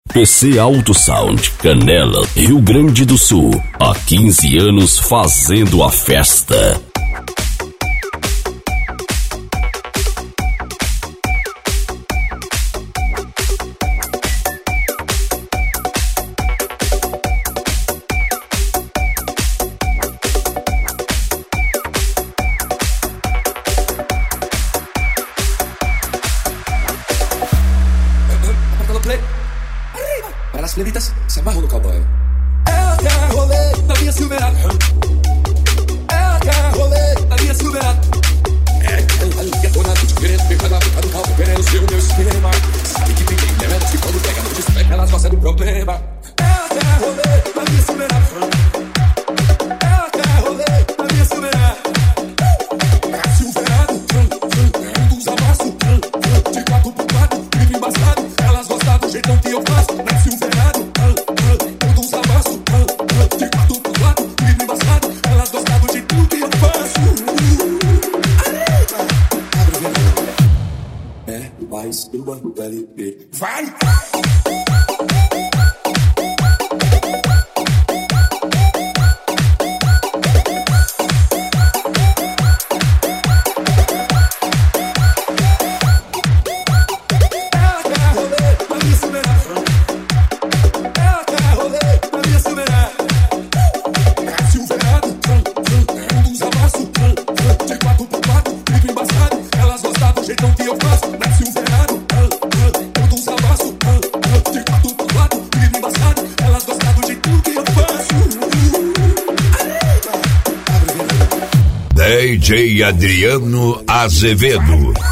PC Auto Sound, Canela, Rio Grande do Sul. Há 15 anos fazendo a festa. Para las plebitas, se amarram no cowboy. Ela quer rolê na minha Silverado. Ela quer rolê na minha Silverado. É aquela ligadona de querendo pegar na boca do carro, querendo ser o meu esquema. Sabe que tem delas que quando pega no despegue, elas gostam do problema. Ela quer rolê na minha Silverado. Ela quer rolê na minha Silverado. A Silverado é dos amassos. De 4x4, livre embaçado. Elas gostam do jeitão que eu faço. Na Silverado, dos amassos. De 4x4, livre embaçado. Elas gostam do jeitão que eu faço. É mais uma LP. Vai! DJ Adriano Azevedo.